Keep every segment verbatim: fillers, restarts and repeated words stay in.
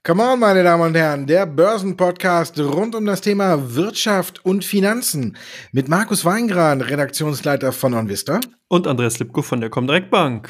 Come on, meine Damen und Herren, der Börsenpodcast rund um das Thema Wirtschaft und Finanzen mit Markus Weingran, Redaktionsleiter von OnVista. Und Andreas Lipko von der Comdirect Bank.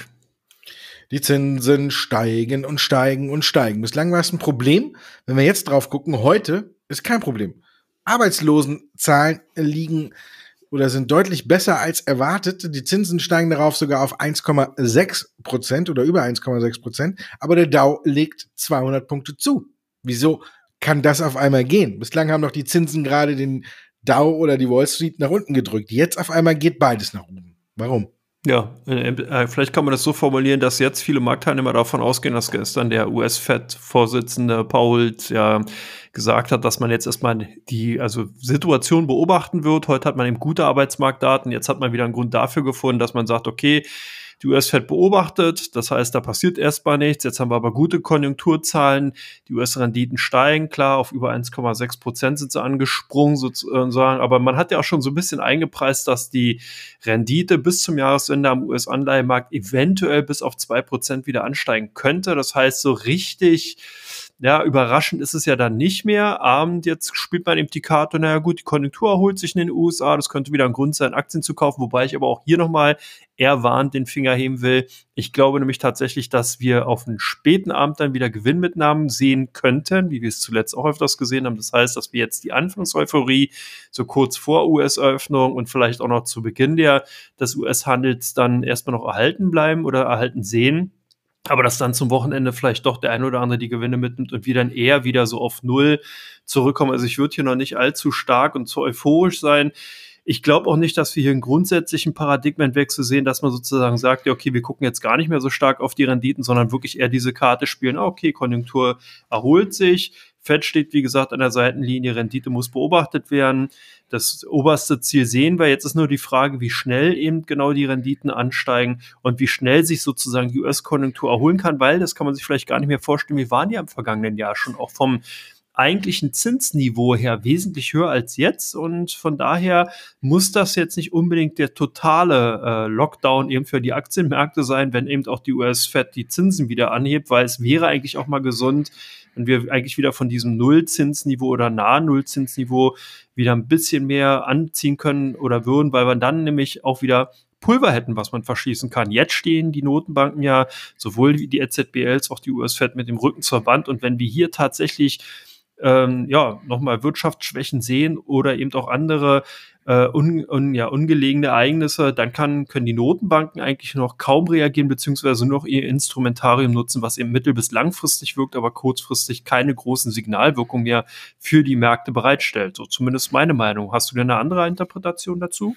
Die Zinsen steigen und steigen und steigen. Bislang war es ein Problem. Wenn wir jetzt drauf gucken, heute ist kein Problem. Arbeitslosenzahlen liegen oder sind deutlich besser als erwartet. Die Zinsen steigen darauf sogar auf eins Komma sechs Prozent oder über eins Komma sechs Prozent. Aber der Dow legt zweihundert Punkte zu. Wieso kann das auf einmal gehen? Bislang haben doch die Zinsen gerade den Dow oder die Wall Street nach unten gedrückt. Jetzt auf einmal geht beides nach oben. Warum? Ja, äh, vielleicht kann man das so formulieren, dass jetzt viele Marktteilnehmer davon ausgehen, dass gestern der U S-Fed-Vorsitzende Powell ja gesagt hat, dass man jetzt erstmal die also Situation beobachten wird. Heute hat man eben gute Arbeitsmarktdaten. Jetzt hat man wieder einen Grund dafür gefunden, dass man sagt, okay, die U S-Fed beobachtet, das heißt, da passiert erstmal nichts. Jetzt haben wir aber gute Konjunkturzahlen. Die U S-Renditen steigen, klar, auf über eins Komma sechs Prozent sind sie angesprungen sozusagen. Aber man hat ja auch schon so ein bisschen eingepreist, dass die Rendite bis zum Jahresende am U S-Anleihenmarkt eventuell bis auf zwei Prozent wieder ansteigen könnte. Das heißt, so richtig ja, überraschend ist es ja dann nicht mehr. Abend jetzt spielt man eben die Karte, naja gut, die Konjunktur erholt sich in den U S A, das könnte wieder ein Grund sein, Aktien zu kaufen, wobei ich aber auch hier nochmal eher warnend den Finger heben will. Ich glaube nämlich tatsächlich, dass wir auf einen späten Abend dann wieder Gewinnmitnahmen sehen könnten, wie wir es zuletzt auch öfters gesehen haben. Das heißt, dass wir jetzt die Anfangseuphorie so kurz vor U S-Eröffnung und vielleicht auch noch zu Beginn der, des U S-Handels dann erstmal noch erhalten bleiben oder erhalten sehen. Aber dass dann zum Wochenende vielleicht doch der ein oder andere die Gewinne mitnimmt und wir dann eher wieder so auf Null zurückkommen. Also ich würde hier noch nicht allzu stark und zu euphorisch sein. Ich glaube auch nicht, dass wir hier einen grundsätzlichen Paradigmenwechsel sehen, dass man sozusagen sagt, ja okay, wir gucken jetzt gar nicht mehr so stark auf die Renditen, sondern wirklich eher diese Karte spielen. Ah, okay, Konjunktur erholt sich. Fed steht, wie gesagt, an der Seitenlinie, Rendite muss beobachtet werden. Das oberste Ziel sehen wir. Jetzt ist nur die Frage, wie schnell eben genau die Renditen ansteigen und wie schnell sich sozusagen die U S-Konjunktur erholen kann, weil das kann man sich vielleicht gar nicht mehr vorstellen. Wir waren ja im vergangenen Jahr schon auch vom eigentlichen Zinsniveau her wesentlich höher als jetzt und von daher muss das jetzt nicht unbedingt der totale äh, Lockdown eben für die Aktienmärkte sein, wenn eben auch die U S-Fed die Zinsen wieder anhebt, weil es wäre eigentlich auch mal gesund, wenn wir eigentlich wieder von diesem Nullzinsniveau oder nahen Nullzinsniveau wieder ein bisschen mehr anziehen können oder würden, weil wir dann nämlich auch wieder Pulver hätten, was man verschießen kann. Jetzt stehen die Notenbanken ja, sowohl die E Z B L als auch die U S-Fed mit dem Rücken zur Wand und wenn wir hier tatsächlich ähm, ja nochmal Wirtschaftsschwächen sehen oder eben auch andere äh, un, un, ja, ungelegene Ereignisse, dann kann, können die Notenbanken eigentlich noch kaum reagieren, beziehungsweise nur noch ihr Instrumentarium nutzen, was eben mittel- bis langfristig wirkt, aber kurzfristig keine großen Signalwirkungen mehr für die Märkte bereitstellt. So zumindest meine Meinung. Hast du denn eine andere Interpretation dazu?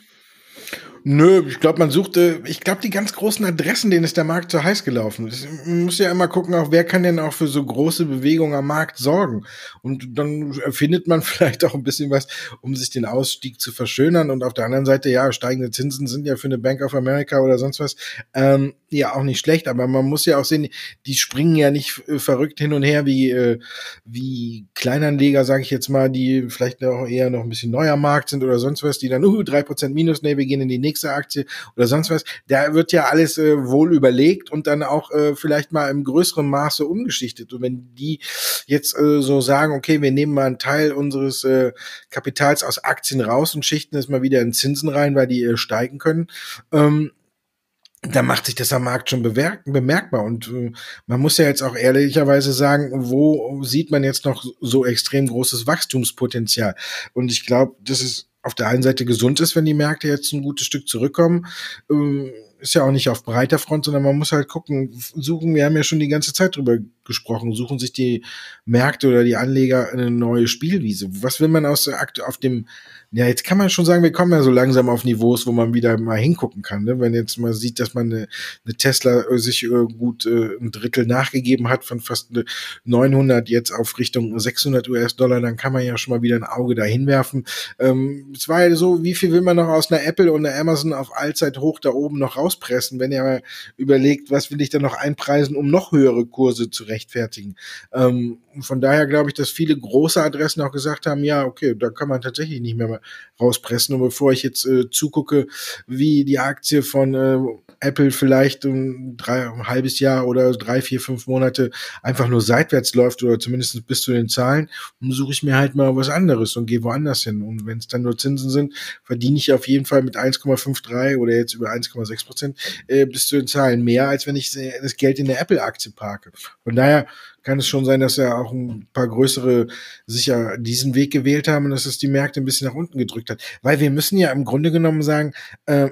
Nö, ich glaube, man suchte, ich glaube, die ganz großen Adressen, denen ist der Markt zu heiß gelaufen. Man muss ja immer gucken, auch wer kann denn auch für so große Bewegungen am Markt sorgen. Und dann findet man vielleicht auch ein bisschen was, um sich den Ausstieg zu verschönern. Und auf der anderen Seite, ja, steigende Zinsen sind ja für eine Bank of America oder sonst was ähm, ja auch nicht schlecht. Aber man muss ja auch sehen, die springen ja nicht äh, verrückt hin und her wie äh, wie Kleinanleger, sage ich jetzt mal, die vielleicht auch eher noch ein bisschen neuer Markt sind oder sonst was, die dann, uh, drei Prozent minus, nee, wir gehen in die nächste Aktie oder sonst was, da wird ja alles äh, wohl überlegt und dann auch äh, vielleicht mal im größeren Maße umgeschichtet. Und wenn die jetzt äh, so sagen, okay, wir nehmen mal einen Teil unseres äh, Kapitals aus Aktien raus und schichten es mal wieder in Zinsen rein, weil die äh, steigen können, ähm, da macht sich das am Markt schon bemerk- bemerkbar. Und äh, man muss ja jetzt auch ehrlicherweise sagen, wo sieht man jetzt noch so extrem großes Wachstumspotenzial? Und ich glaube, das ist auf der einen Seite gesund ist, wenn die Märkte jetzt ein gutes Stück zurückkommen, ähm, ist ja auch nicht auf breiter Front, sondern man muss halt gucken, suchen, wir haben ja schon die ganze Zeit drüber gesprochen, suchen sich die Märkte oder die Anleger eine neue Spielwiese. Was will man aus der Akt auf dem, ja, jetzt kann man schon sagen, wir kommen ja so langsam auf Niveaus, wo man wieder mal hingucken kann, ne? Wenn jetzt mal sieht, dass man eine, eine Tesla sich äh, gut äh, ein Drittel nachgegeben hat, von fast neunhundert jetzt auf Richtung sechshundert U S-Dollar, dann kann man ja schon mal wieder ein Auge dahin werfen. Ähm, es war ja so, wie viel will man noch aus einer Apple und einer Amazon auf Allzeithoch da oben noch raus rauspressen, wenn er mal überlegt, was will ich da noch einpreisen, um noch höhere Kurse zu rechtfertigen. Ähm, von daher glaube ich, dass viele große Adressen auch gesagt haben, ja, okay, da kann man tatsächlich nicht mehr mal rauspressen. Und bevor ich jetzt äh, zugucke, wie die Aktie von äh, Apple vielleicht um drei, ein halbes Jahr oder drei, vier, fünf Monate einfach nur seitwärts läuft oder zumindest bis zu den Zahlen, dann suche ich mir halt mal was anderes und gehe woanders hin. Und wenn es dann nur Zinsen sind, verdiene ich auf jeden Fall mit eins Komma dreiundfünfzig oder jetzt über eins Komma sechs Prozent äh, bis zu den Zahlen mehr, als wenn ich das Geld in der Apple-Aktie parke. Von daher kann es schon sein, dass ja auch ein paar größere sicher diesen Weg gewählt haben und dass es die Märkte ein bisschen nach unten gedrückt hat. Weil wir müssen ja im Grunde genommen sagen, äh,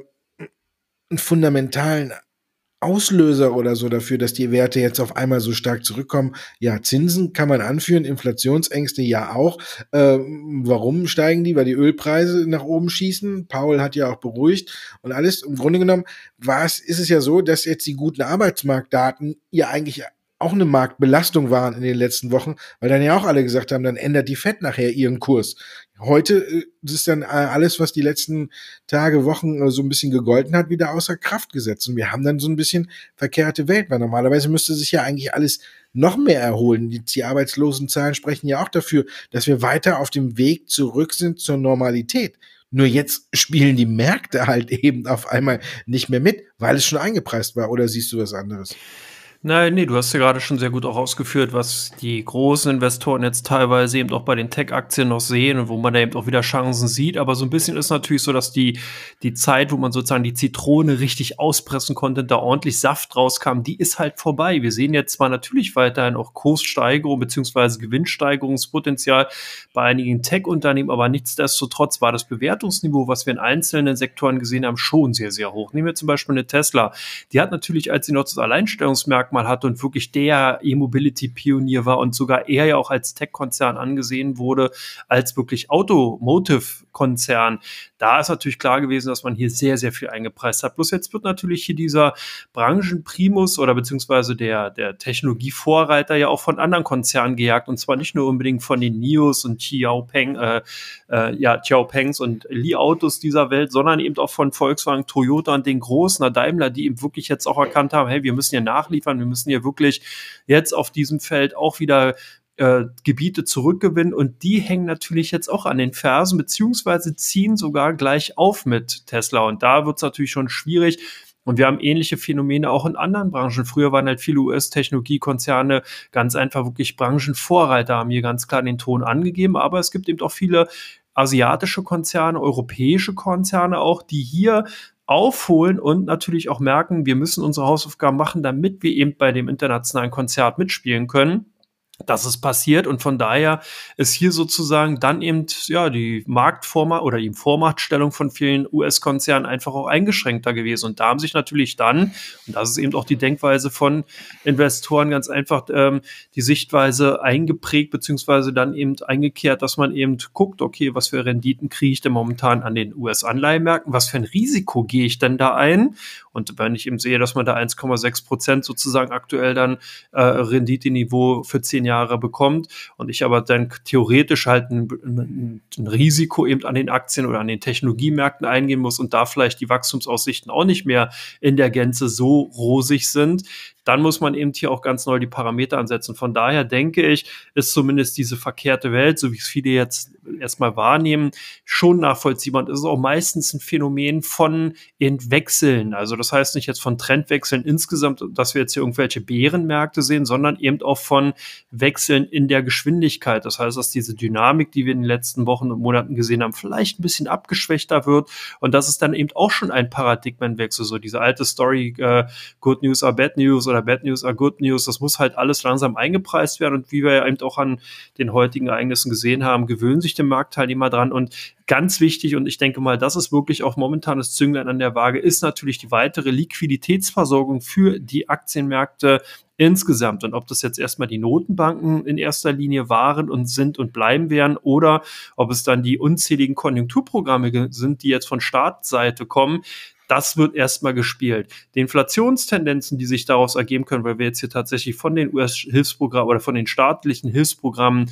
einen fundamentalen Auslöser oder so dafür, dass die Werte jetzt auf einmal so stark zurückkommen. Ja, Zinsen kann man anführen, Inflationsängste ja auch. Äh, warum steigen die? Weil die Ölpreise nach oben schießen. Powell hat ja auch beruhigt und alles. Im Grunde genommen war es, ist es ja so, dass jetzt die guten Arbeitsmarktdaten ja eigentlich auch eine Marktbelastung waren in den letzten Wochen, weil dann ja auch alle gesagt haben, dann ändert die Fed nachher ihren Kurs. Heute äh, ist dann äh, alles, was die letzten Tage, Wochen äh, so ein bisschen gegolten hat, wieder außer Kraft gesetzt. Und wir haben dann so ein bisschen verkehrte Welt, weil normalerweise müsste sich ja eigentlich alles noch mehr erholen. Die, die Arbeitslosenzahlen sprechen ja auch dafür, dass wir weiter auf dem Weg zurück sind zur Normalität. Nur jetzt spielen die Märkte halt eben auf einmal nicht mehr mit, weil es schon eingepreist war. Oder siehst du was anderes? Nein, nee, du hast ja gerade schon sehr gut auch ausgeführt, was die großen Investoren jetzt teilweise eben auch bei den Tech-Aktien noch sehen und wo man da eben auch wieder Chancen sieht. Aber so ein bisschen ist natürlich so, dass die, die Zeit, wo man sozusagen die Zitrone richtig auspressen konnte, da ordentlich Saft rauskam, die ist halt vorbei. Wir sehen jetzt zwar natürlich weiterhin auch Kurssteigerung beziehungsweise Gewinnsteigerungspotenzial bei einigen Tech-Unternehmen, aber nichtsdestotrotz war das Bewertungsniveau, was wir in einzelnen Sektoren gesehen haben, schon sehr, sehr hoch. Nehmen wir zum Beispiel eine Tesla. Die hat natürlich, als sie noch das Alleinstellungsmerkmal hatte und wirklich der E-Mobility-Pionier war und sogar er ja auch als Tech-Konzern angesehen wurde, als wirklich Automotive-Konzern. Da ist natürlich klar gewesen, dass man hier sehr, sehr viel eingepreist hat. Bloß jetzt wird natürlich hier dieser Branchenprimus oder beziehungsweise der, der Technologievorreiter ja auch von anderen Konzernen gejagt und zwar nicht nur unbedingt von den N I Os und Xiaopeng, äh, äh, ja, Xiaopengs und Li Autos dieser Welt, sondern eben auch von Volkswagen, Toyota und den großen Daimler, die eben wirklich jetzt auch erkannt haben, hey, wir müssen hier nachliefern, wir müssen hier wirklich jetzt auf diesem Feld auch wieder äh, Gebiete zurückgewinnen und die hängen natürlich jetzt auch an den Fersen, beziehungsweise ziehen sogar gleich auf mit Tesla und da wird es natürlich schon schwierig. Und wir haben ähnliche Phänomene auch in anderen Branchen. Früher waren halt viele U S-Technologiekonzerne ganz einfach wirklich Branchenvorreiter, haben hier ganz klar den Ton angegeben. Aber es gibt eben auch viele asiatische Konzerne, europäische Konzerne auch, die hier aufholen und natürlich auch merken, wir müssen unsere Hausaufgaben machen, damit wir eben bei dem internationalen Konzert mitspielen können. Das ist passiert und von daher ist hier sozusagen dann eben ja die Marktvormacht oder die Vormachtstellung von vielen U S-Konzernen einfach auch eingeschränkter gewesen und da haben sich natürlich dann, und das ist eben auch die Denkweise von Investoren, ganz einfach ähm, die Sichtweise eingeprägt beziehungsweise dann eben eingekehrt, dass man eben guckt, okay, was für Renditen kriege ich denn momentan an den U S-Anleihenmärkten, was für ein Risiko gehe ich denn da ein? Und wenn ich eben sehe, dass man da eins Komma sechs Prozent sozusagen aktuell dann äh, Renditeniveau für zehn Jahre bekommt und ich aber dann theoretisch halt ein, ein, ein Risiko eben an den Aktien oder an den Technologiemärkten eingehen muss und da vielleicht die Wachstumsaussichten auch nicht mehr in der Gänze so rosig sind, dann muss man eben hier auch ganz neu die Parameter ansetzen. Von daher denke ich, ist zumindest diese verkehrte Welt, so wie es viele jetzt erstmal wahrnehmen, schon nachvollziehbar. Und es ist auch meistens ein Phänomen von Entwechseln. Also das heißt nicht jetzt von Trendwechseln insgesamt, dass wir jetzt hier irgendwelche Bärenmärkte sehen, sondern eben auch von Wechseln in der Geschwindigkeit. Das heißt, dass diese Dynamik, die wir in den letzten Wochen und Monaten gesehen haben, vielleicht ein bisschen abgeschwächter wird. Und das ist dann eben auch schon ein Paradigmenwechsel. So diese alte Story, äh, Good News are Bad News oder Bad News are Good News, das muss halt alles langsam eingepreist werden und wie wir ja eben auch an den heutigen Ereignissen gesehen haben, gewöhnen sich die Marktteilnehmer dran und ganz wichtig und ich denke mal, das ist wirklich auch momentan das Zünglein an der Waage, ist natürlich die weitere Liquiditätsversorgung für die Aktienmärkte insgesamt und ob das jetzt erstmal die Notenbanken in erster Linie waren und sind und bleiben werden oder ob es dann die unzähligen Konjunkturprogramme sind, die jetzt von Staatsseite kommen, das wird erstmal gespielt. Die Inflationstendenzen, die sich daraus ergeben können, weil wir jetzt hier tatsächlich von den U S-Hilfsprogrammen oder von den staatlichen Hilfsprogrammen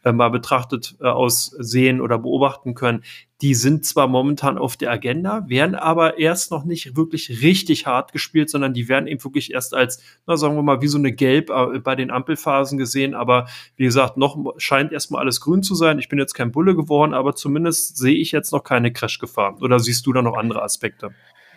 äh, mal betrachtet äh, aus sehen oder beobachten können, die sind zwar momentan auf der Agenda, werden aber erst noch nicht wirklich richtig hart gespielt, sondern die werden eben wirklich erst als, na, sagen wir mal, wie so eine Gelb äh, bei den Ampelphasen gesehen. Aber wie gesagt, noch scheint erstmal alles grün zu sein. Ich bin jetzt kein Bulle geworden, aber zumindest sehe ich jetzt noch keine Crash-Gefahr. Oder siehst du da noch andere Aspekte?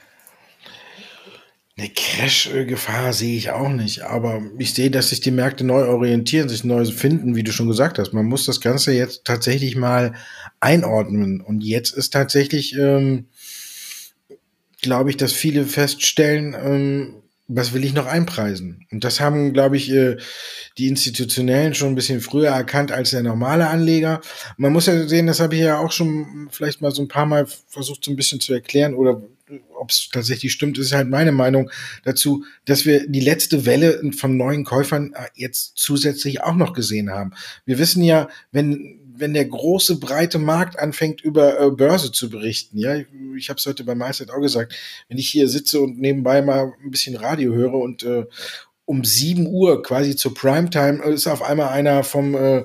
Eine Crash-Gefahr sehe ich auch nicht, aber ich sehe, dass sich die Märkte neu orientieren, sich neu finden, wie du schon gesagt hast. Man muss das Ganze jetzt tatsächlich mal einordnen. Und jetzt ist tatsächlich, ähm, glaube ich, dass viele feststellen, ähm, was will ich noch einpreisen? Und das haben, glaube ich, äh, die Institutionellen schon ein bisschen früher erkannt als der normale Anleger. Man muss ja sehen, das habe ich ja auch schon vielleicht mal so ein paar Mal versucht, so ein bisschen zu erklären, oder ob es tatsächlich stimmt, ist halt meine Meinung dazu, dass wir die letzte Welle von neuen Käufern jetzt zusätzlich auch noch gesehen haben. Wir wissen ja, wenn wenn der große, breite Markt anfängt, über äh, Börse zu berichten, ja, ich, ich habe es heute bei MySet auch gesagt, wenn ich hier sitze und nebenbei mal ein bisschen Radio höre und äh, um sieben Uhr quasi zur Primetime ist auf einmal einer vom äh,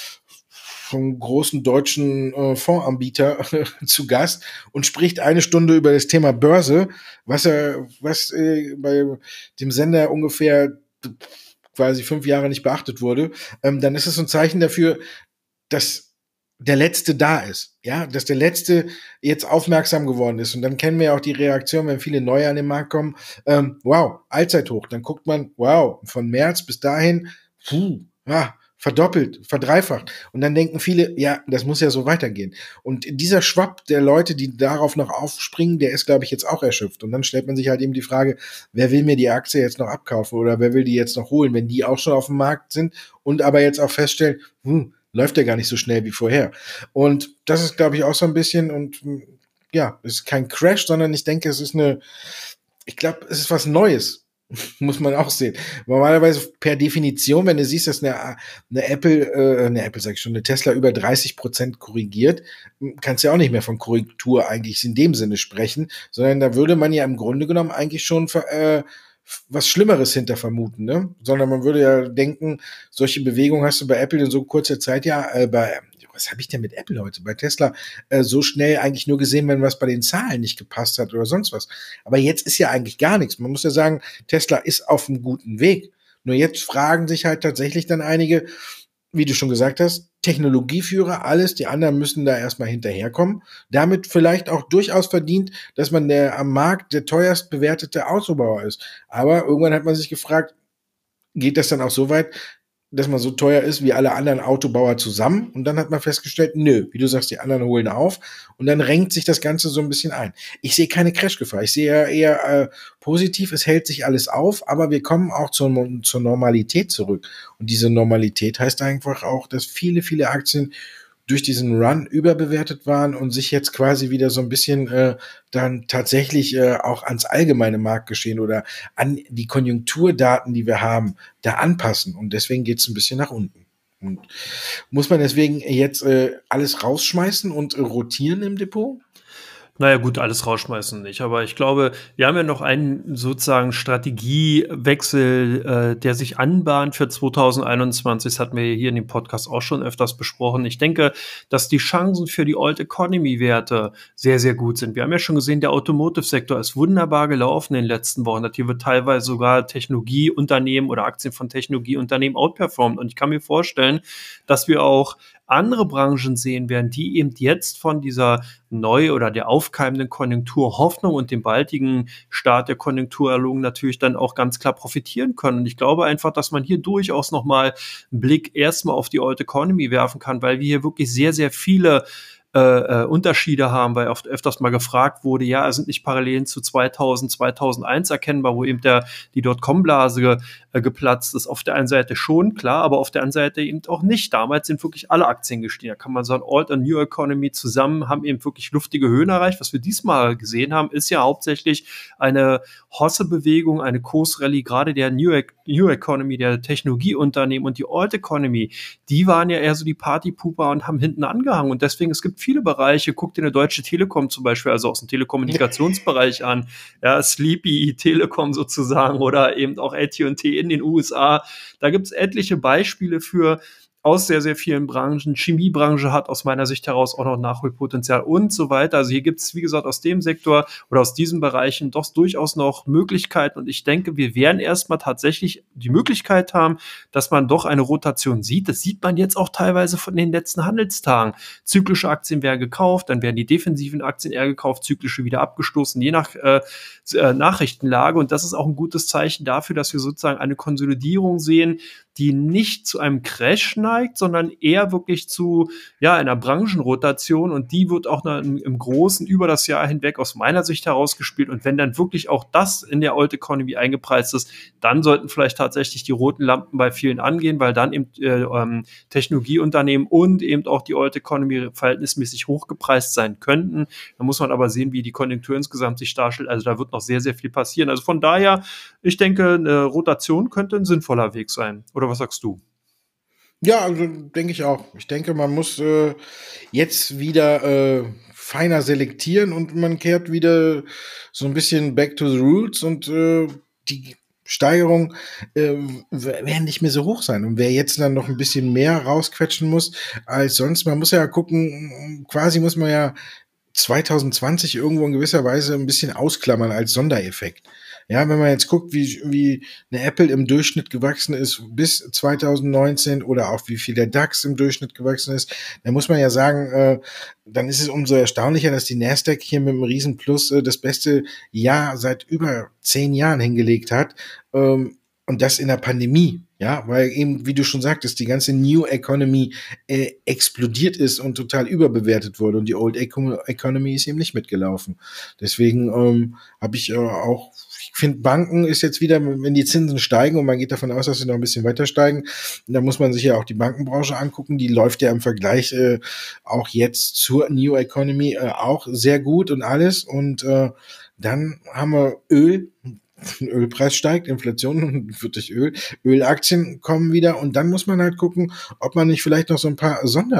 vom großen deutschen äh, Fondsanbieter äh, zu Gast und spricht eine Stunde über das Thema Börse, was er, was äh, bei dem Sender ungefähr quasi fünf Jahre nicht beachtet wurde, ähm, dann ist es ein Zeichen dafür, dass der Letzte da ist, ja, dass der Letzte jetzt aufmerksam geworden ist. Und dann kennen wir ja auch die Reaktion, wenn viele Neue an den Markt kommen, ähm, wow, Allzeithoch. Dann guckt man, wow, von März bis dahin, puh, ja, verdoppelt, verdreifacht. Und dann denken viele, ja, das muss ja so weitergehen. Und dieser Schwapp der Leute, die darauf noch aufspringen, der ist, glaube ich, jetzt auch erschöpft. Und dann stellt man sich halt eben die Frage, wer will mir die Aktie jetzt noch abkaufen oder wer will die jetzt noch holen, wenn die auch schon auf dem Markt sind und aber jetzt auch feststellen, hm, läuft ja gar nicht so schnell wie vorher. Und das ist, glaube ich, auch so ein bisschen, und ja, es ist kein Crash, sondern ich denke, es ist eine, ich glaube, es ist was Neues. Muss man auch sehen. Normalerweise per Definition, wenn du siehst, dass eine, eine Apple, äh, eine Apple sag ich schon, eine Tesla über dreißig Prozent korrigiert, kannst du ja auch nicht mehr von Korrektur eigentlich in dem Sinne sprechen, sondern da würde man ja im Grunde genommen eigentlich schon äh, was Schlimmeres hinter vermuten, ne? Sondern man würde ja denken, solche Bewegungen hast du bei Apple in so kurzer Zeit ja, äh, bei, was habe ich denn mit Apple heute? Bei Tesla äh, so schnell eigentlich nur gesehen, wenn was bei den Zahlen nicht gepasst hat oder sonst was. Aber jetzt ist ja eigentlich gar nichts. Man muss ja sagen, Tesla ist auf einem guten Weg. Nur jetzt fragen sich halt tatsächlich dann einige, wie du schon gesagt hast, Technologieführer, alles, die anderen müssen da erstmal hinterherkommen. Damit vielleicht auch durchaus verdient, dass man der am Markt der teuerst bewertete Autobauer ist. Aber irgendwann hat man sich gefragt, geht das dann auch so weit, dass man so teuer ist wie alle anderen Autobauer zusammen? Und dann hat man festgestellt, nö, wie du sagst, die anderen holen auf. Und dann renkt sich das Ganze so ein bisschen ein. Ich sehe keine Crashgefahr. Ich sehe eher, eher äh, positiv, es hält sich alles auf, aber wir kommen auch zur, zur Normalität zurück. Und diese Normalität heißt einfach auch, dass viele, viele Aktien durch diesen Run überbewertet waren und sich jetzt quasi wieder so ein bisschen äh, dann tatsächlich äh, auch ans allgemeine Marktgeschehen oder an die Konjunkturdaten, die wir haben, da anpassen. Und deswegen geht es ein bisschen nach unten. Und muss man deswegen jetzt äh, alles rausschmeißen und äh, rotieren im Depot? Naja gut, alles rausschmeißen nicht. Aber ich glaube, wir haben ja noch einen sozusagen Strategiewechsel, äh, der sich anbahnt für zwanzig einundzwanzig. Das hatten wir hier in dem Podcast auch schon öfters besprochen. Ich denke, dass die Chancen für die Old Economy Werte sehr, sehr gut sind. Wir haben ja schon gesehen, der Automotive-Sektor ist wunderbar gelaufen in den letzten Wochen. Hier wird teilweise sogar Technologieunternehmen oder Aktien von Technologieunternehmen outperformt. Und ich kann mir vorstellen, dass wir auch andere Branchen sehen werden, die eben jetzt von dieser neu oder der aufkeimenden Konjunkturhoffnung und dem baldigen Start der Konjunkturerholung natürlich dann auch ganz klar profitieren können. Und ich glaube einfach, dass man hier durchaus nochmal einen Blick erstmal auf die Old Economy werfen kann, weil wir hier wirklich sehr, sehr viele Äh, äh, Unterschiede haben, weil oft öfters mal gefragt wurde, ja, sind nicht Parallelen zu zweitausend, zweitausendeins erkennbar, wo eben der, die Dotcom-Blase äh, geplatzt ist. Auf der einen Seite schon, klar, aber auf der anderen Seite eben auch nicht. Damals sind wirklich alle Aktien gestiegen. Da kann man sagen, Old und New Economy zusammen haben eben wirklich luftige Höhen erreicht. Was wir diesmal gesehen haben, ist ja hauptsächlich eine Hosse-Bewegung, eine Kursrallye, gerade der New, e New Economy, der Technologieunternehmen und die Old Economy, die waren ja eher so die Partypooper und haben hinten angehangen. Und deswegen, es gibt viele Bereiche, guck dir eine Deutsche Telekom zum Beispiel, also aus dem Telekommunikationsbereich an, ja, Sleepy Telekom sozusagen oder eben auch A T und T in den U S A. Da gibt es etliche Beispiele für, aus sehr, sehr vielen Branchen. Chemiebranche hat aus meiner Sicht heraus auch noch Nachholpotenzial und so weiter. Also hier gibt es, wie gesagt, aus dem Sektor oder aus diesen Bereichen doch durchaus noch Möglichkeiten. Und ich denke, wir werden erstmal tatsächlich die Möglichkeit haben, dass man doch eine Rotation sieht. Das sieht man jetzt auch teilweise von den letzten Handelstagen. Zyklische Aktien werden gekauft, dann werden die defensiven Aktien eher gekauft, zyklische wieder abgestoßen, je nach äh, äh, Nachrichtenlage. Und das ist auch ein gutes Zeichen dafür, dass wir sozusagen eine Konsolidierung sehen, die nicht zu einem Crash neigt, sondern eher wirklich zu ja einer Branchenrotation, und die wird auch im, im Großen über das Jahr hinweg aus meiner Sicht herausgespielt. Und wenn dann wirklich auch das in der Old Economy eingepreist ist, dann sollten vielleicht tatsächlich die roten Lampen bei vielen angehen, weil dann eben äh, ähm, Technologieunternehmen und eben auch die Old Economy verhältnismäßig hochgepreist sein könnten. Da muss man aber sehen, wie die Konjunktur insgesamt sich darstellt. Also da wird noch sehr, sehr viel passieren. Also von daher, ich denke, eine Rotation könnte ein sinnvoller Weg sein. Oder was sagst du? Ja, also denke ich auch. Ich denke, man muss äh, jetzt wieder äh, feiner selektieren und man kehrt wieder so ein bisschen back to the roots, und äh, die Steigerung äh, werden nicht mehr so hoch sein. Und wer jetzt dann noch ein bisschen mehr rausquetschen muss als sonst, man muss ja gucken, quasi muss man ja zwanzig zwanzig irgendwo in gewisser Weise ein bisschen ausklammern als Sondereffekt. Ja, wenn man jetzt guckt, wie, wie eine Apple im Durchschnitt gewachsen ist bis zwanzig neunzehn oder auch wie viel der DAX im Durchschnitt gewachsen ist, dann muss man ja sagen, äh, dann ist es umso erstaunlicher, dass die Nasdaq hier mit einem Riesenplus äh, das beste Jahr seit über zehn Jahren hingelegt hat. Ähm, und das in der Pandemie. Ja, weil eben, wie du schon sagtest, die ganze New Economy äh, explodiert ist und total überbewertet wurde, und die Old Eco- Economy ist eben nicht mitgelaufen. Deswegen ähm, habe ich äh, auch, ich finde, Banken ist jetzt wieder, wenn die Zinsen steigen und man geht davon aus, dass sie noch ein bisschen weiter steigen, da muss man sich ja auch die Bankenbranche angucken, die läuft ja im Vergleich äh, auch jetzt zur New Economy äh, auch sehr gut und alles, und äh, dann haben wir Öl. Ölpreis steigt, Inflation wird durch Öl, Ölaktien kommen wieder, und dann muss man halt gucken, ob man nicht vielleicht noch so ein paar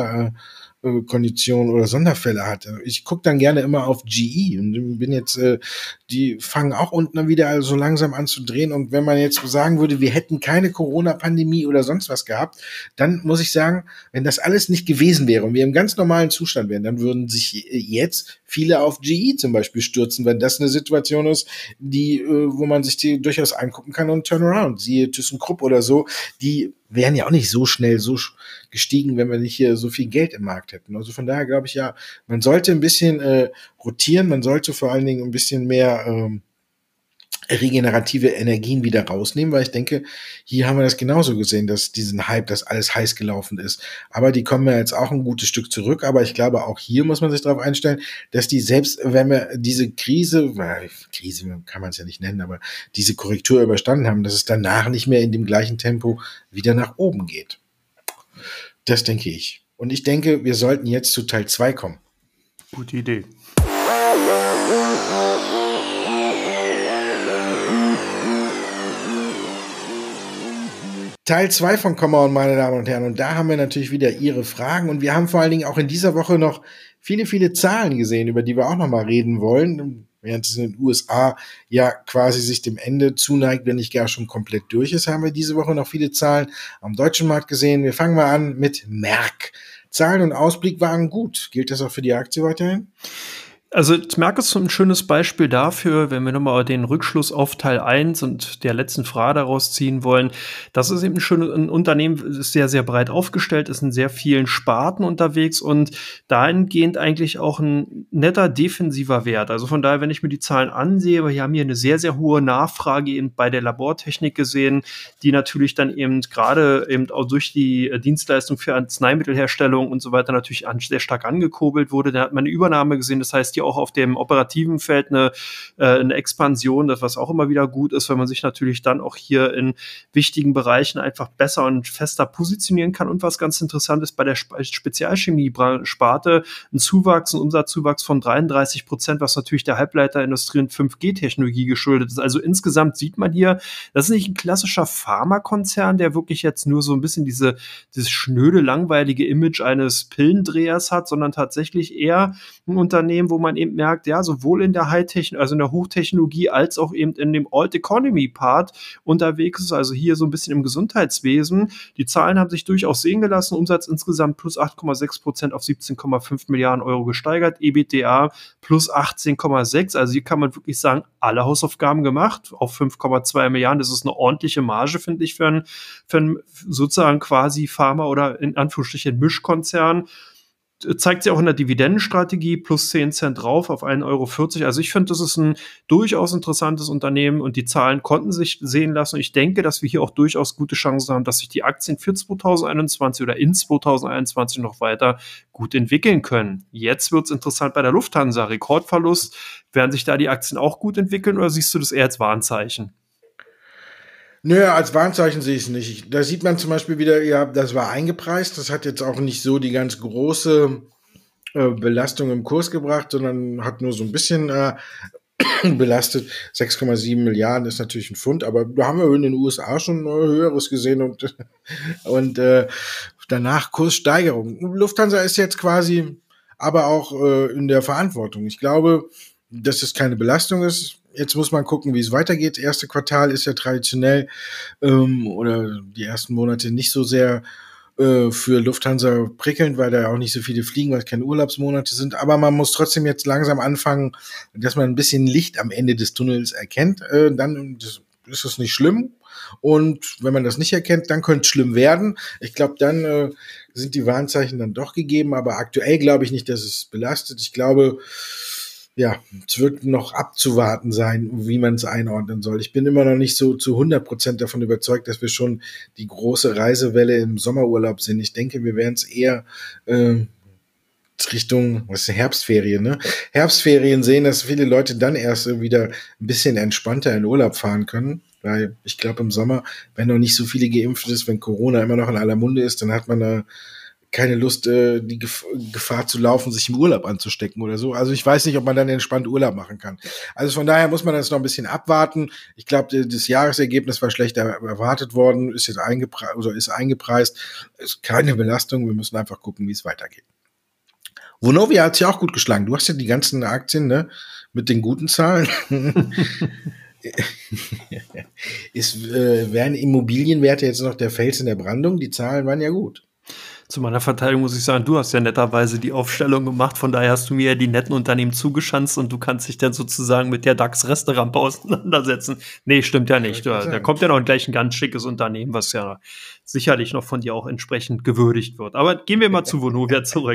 Sonderkonditionen oder Sonderfälle hat. Ich gucke dann gerne immer auf G E und bin jetzt, äh, die fangen auch unten wieder also so langsam an zu drehen, und wenn man jetzt sagen würde, wir hätten keine Corona-Pandemie oder sonst was gehabt, dann muss ich sagen, wenn das alles nicht gewesen wäre und wir im ganz normalen Zustand wären, dann würden sich jetzt viele auf G E zum Beispiel stürzen, wenn das eine Situation ist, die, äh, wo man sich die durchaus angucken kann, und Turnaround, siehe ThyssenKrupp oder so, die wären ja auch nicht so schnell so gestiegen, wenn wir nicht hier so viel Geld im Markt hätten. Also von daher glaube ich, ja, man sollte ein bisschen äh, rotieren, man sollte vor allen Dingen ein bisschen mehr ähm, regenerative Energien wieder rausnehmen, weil ich denke, hier haben wir das genauso gesehen, dass diesen Hype, dass alles heiß gelaufen ist. Aber die kommen ja jetzt auch ein gutes Stück zurück. Aber ich glaube, auch hier muss man sich darauf einstellen, dass die, selbst wenn wir diese Krise, weil Krise kann man es ja nicht nennen, aber diese Korrektur überstanden haben, dass es danach nicht mehr in dem gleichen Tempo wieder nach oben geht. Das denke ich. Und ich denke, wir sollten jetzt zu Teil zwei kommen. Gute Idee. Teil zwei von Come On, meine Damen und Herren. Und da haben wir natürlich wieder Ihre Fragen. Und wir haben vor allen Dingen auch in dieser Woche noch viele, viele Zahlen gesehen, über die wir auch noch mal reden wollen. Während es in den U S A ja quasi sich dem Ende zuneigt, wenn nicht gar schon komplett durch ist, haben wir diese Woche noch viele Zahlen am deutschen Markt gesehen. Wir fangen mal an mit Merck. Zahlen und Ausblick waren gut. Gilt das auch für die Aktie weiterhin? Also Merck ist so ein schönes Beispiel dafür, wenn wir nochmal den Rückschluss auf Teil eins und der letzten Frage daraus ziehen wollen. Das ist eben ein schönes ein Unternehmen, ist sehr, sehr breit aufgestellt, ist in sehr vielen Sparten unterwegs und dahingehend eigentlich auch ein netter defensiver Wert. Also von daher, wenn ich mir die Zahlen ansehe, wir haben hier eine sehr, sehr hohe Nachfrage eben bei der Labortechnik gesehen, die natürlich dann eben gerade eben auch durch die Dienstleistung für Arzneimittelherstellung und so weiter natürlich sehr stark angekurbelt wurde. Da hat man eine Übernahme gesehen, das heißt, die auch auf dem operativen Feld eine, äh, eine Expansion, das was auch immer wieder gut ist, weil man sich natürlich dann auch hier in wichtigen Bereichen einfach besser und fester positionieren kann. Und was ganz interessant ist, bei der Spe- Spezialchemie-Sparte ein Zuwachs, ein Umsatzzuwachs von dreiunddreißig Prozent, was natürlich der Halbleiterindustrie und fünf G-Technologie geschuldet ist. Also insgesamt sieht man hier, das ist nicht ein klassischer Pharmakonzern, der wirklich jetzt nur so ein bisschen diese, dieses schnöde, langweilige Image eines Pillendrehers hat, sondern tatsächlich eher ein Unternehmen, wo man man eben merkt, ja, sowohl in der Hightech, also in der Hochtechnologie, als auch eben in dem Old Economy Part unterwegs ist, also hier so ein bisschen im Gesundheitswesen. Die Zahlen haben sich durchaus sehen gelassen, Umsatz insgesamt plus acht Komma sechs Prozent auf siebzehn Komma fünf Milliarden Euro gesteigert, EBITDA plus achtzehn Komma sechs, also hier kann man wirklich sagen, alle Hausaufgaben gemacht, auf fünf Komma zwei Milliarden, das ist eine ordentliche Marge, finde ich, für einen, für einen sozusagen quasi Pharma- oder in Anführungsstrichen Mischkonzern. Zeigt sich auch in der Dividendenstrategie, plus zehn Cent drauf auf ein Euro vierzig. Also ich finde, das ist ein durchaus interessantes Unternehmen und die Zahlen konnten sich sehen lassen. Und ich denke, dass wir hier auch durchaus gute Chancen haben, dass sich die Aktien für zwanzig einundzwanzig oder in zwanzig einundzwanzig noch weiter gut entwickeln können. Jetzt wird es interessant bei der Lufthansa. Rekordverlust. Werden sich da die Aktien auch gut entwickeln oder siehst du das eher als Warnzeichen? Nö, als Warnzeichen sehe ich es nicht. Da sieht man zum Beispiel wieder, ja, das war eingepreist. Das hat jetzt auch nicht so die ganz große äh, Belastung im Kurs gebracht, sondern hat nur so ein bisschen äh, belastet. sechs Komma sieben Milliarden ist natürlich ein Pfund, aber da haben wir in den U S A schon äh, Höheres gesehen und, und äh, danach Kurssteigerung. Lufthansa ist jetzt quasi aber auch äh, in der Verantwortung. Ich glaube, dass es keine Belastung ist. Jetzt muss man gucken, wie es weitergeht. Das erste Quartal ist ja traditionell ähm, oder die ersten Monate nicht so sehr äh, für Lufthansa prickelnd, weil da ja auch nicht so viele fliegen, weil es keine Urlaubsmonate sind. Aber man muss trotzdem jetzt langsam anfangen, dass man ein bisschen Licht am Ende des Tunnels erkennt. Äh, dann ist es nicht schlimm. Und wenn man das nicht erkennt, dann könnte es schlimm werden. Ich glaube, dann äh, sind die Warnzeichen dann doch gegeben. Aber aktuell glaube ich nicht, dass es belastet. Ich glaube, ja, es wird noch abzuwarten sein, wie man es einordnen soll. Ich bin immer noch nicht so zu hundert Prozent davon überzeugt, dass wir schon die große Reisewelle im Sommerurlaub sind. Ich denke, wir werden es eher äh, Richtung, was ist Herbstferien, ne? Herbstferien sehen, dass viele Leute dann erst wieder ein bisschen entspannter in Urlaub fahren können. Weil ich glaube, im Sommer, wenn noch nicht so viele geimpft ist, wenn Corona immer noch in aller Munde ist, dann hat man da keine Lust, äh, die Gef- Gefahr zu laufen, sich im Urlaub anzustecken oder so. Also ich weiß nicht, ob man dann entspannt Urlaub machen kann. Also von daher muss man das noch ein bisschen abwarten. Ich glaube, das Jahresergebnis war schlechter erwartet worden, ist jetzt eingepreist oder ist eingepreist. Ist keine Belastung. Wir müssen einfach gucken, wie es weitergeht. Vonovia hat sich auch gut geschlagen. Du hast ja die ganzen Aktien, ne, mit den guten Zahlen. ist, äh, wären Immobilienwerte jetzt noch der Fels in der Brandung? Die Zahlen waren ja gut. Zu meiner Verteidigung muss ich sagen, du hast ja netterweise die Aufstellung gemacht, von daher hast du mir ja die netten Unternehmen zugeschanzt und du kannst dich dann sozusagen mit der DAX-Resterampe auseinandersetzen. Nee, stimmt ja nicht. Da, da kommt ja noch gleich ein ganz schickes Unternehmen, was ja sicherlich noch von dir auch entsprechend gewürdigt wird. Aber gehen wir mal zu Vonovia zurück.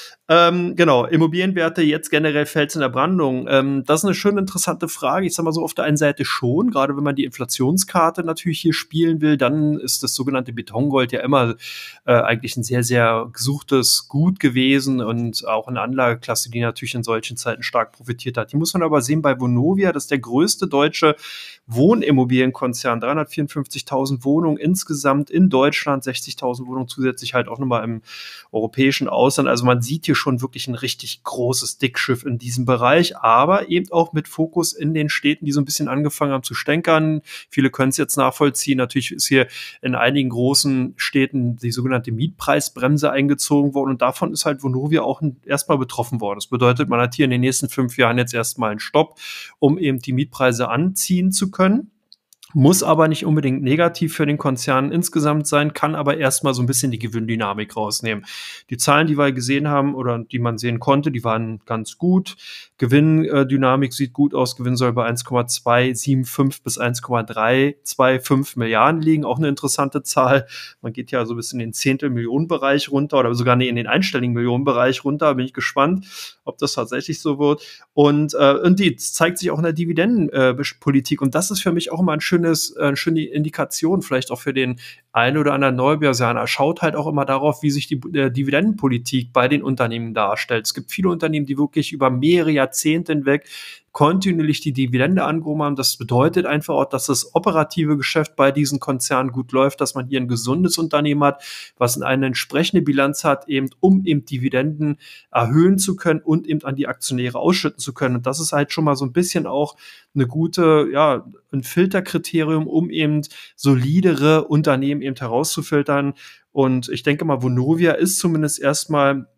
Ähm, genau, Immobilienwerte jetzt generell Fels in der Brandung. Ähm, das ist eine schön interessante Frage. Ich sag mal so, auf der einen Seite schon, gerade wenn man die Inflationskarte natürlich hier spielen will, dann ist das sogenannte Betongold ja immer äh, eigentlich ein sehr, sehr gesuchtes Gut gewesen und auch eine Anlageklasse, die natürlich in solchen Zeiten stark profitiert hat. Die muss man aber sehen bei Vonovia, das ist der größte deutsche Wohnimmobilienkonzern, dreihundertvierundfünfzigtausend Wohnungen insgesamt in Deutschland, sechzigtausend Wohnungen zusätzlich halt auch nochmal im europäischen Ausland. Also man sieht hier schon wirklich ein richtig großes Dickschiff in diesem Bereich, aber eben auch mit Fokus in den Städten, die so ein bisschen angefangen haben zu stänkern. Viele können es jetzt nachvollziehen. Natürlich ist hier in einigen großen Städten die sogenannte Mietpreisbremse eingezogen worden und davon ist halt Vonovia auch erstmal betroffen worden. Das bedeutet, man hat hier in den nächsten fünf Jahren jetzt erstmal einen Stopp, um eben die Mietpreise anziehen zu können. Muss aber nicht unbedingt negativ für den Konzern insgesamt sein, kann aber erstmal so ein bisschen die Gewinndynamik rausnehmen. Die Zahlen, die wir gesehen haben oder die man sehen konnte, die waren ganz gut. Gewinndynamik sieht gut aus. Gewinn soll bei eins Komma zweihundertfünfundsiebzig bis eins Komma dreihunderfünfundzwanzig Milliarden liegen. Auch eine interessante Zahl. Man geht ja so bis in den Zehntel-Millionen-Bereich runter oder sogar in den einstelligen Millionenbereich runter. Bin ich gespannt, ob das tatsächlich so wird. Und, äh, und die zeigt sich auch in der Dividendenpolitik. Äh, und das ist für mich auch immer ein schönes, äh, schöne Indikation, vielleicht auch für den einen oder anderen Neubörsianer. Schaut halt auch immer darauf, wie sich die äh, Dividendenpolitik bei den Unternehmen darstellt. Es gibt viele Unternehmen, die wirklich über mehrere Jahrzehnte hinweg kontinuierlich die Dividende angehoben haben. Das bedeutet einfach auch, dass das operative Geschäft bei diesen Konzernen gut läuft, dass man hier ein gesundes Unternehmen hat, was eine entsprechende Bilanz hat, eben um eben Dividenden erhöhen zu können und eben an die Aktionäre ausschütten zu können. Und das ist halt schon mal so ein bisschen auch eine gute, ja, ein Filterkriterium, um eben solidere Unternehmen eben herauszufiltern. Und ich denke mal, Vonovia ist zumindest erstmal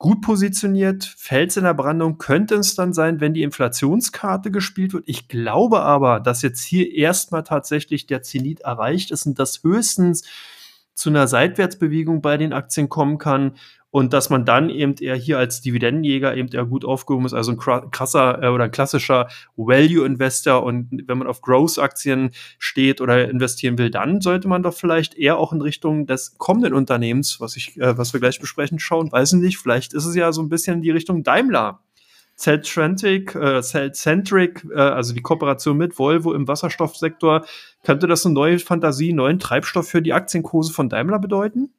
gut positioniert, Fels in der Brandung könnte es dann sein, wenn die Inflationskarte gespielt wird. Ich glaube aber, dass jetzt hier erstmal tatsächlich der Zenit erreicht ist und dass höchstens zu einer Seitwärtsbewegung bei den Aktien kommen kann und dass man dann eben eher hier als Dividendenjäger eben eher gut aufgehoben ist, also ein krasser äh, oder ein klassischer Value-Investor, und wenn man auf Growth-Aktien steht oder investieren will, dann sollte man doch vielleicht eher auch in Richtung des kommenden Unternehmens, was ich, äh, was wir gleich besprechen, schauen. Weiß ich nicht, vielleicht ist es ja so ein bisschen in die Richtung Daimler. Cellcentric, äh, Cellcentric, äh, also die Kooperation mit Volvo im Wasserstoffsektor, könnte das eine neue Fantasie, neuen Treibstoff für die Aktienkurse von Daimler bedeuten?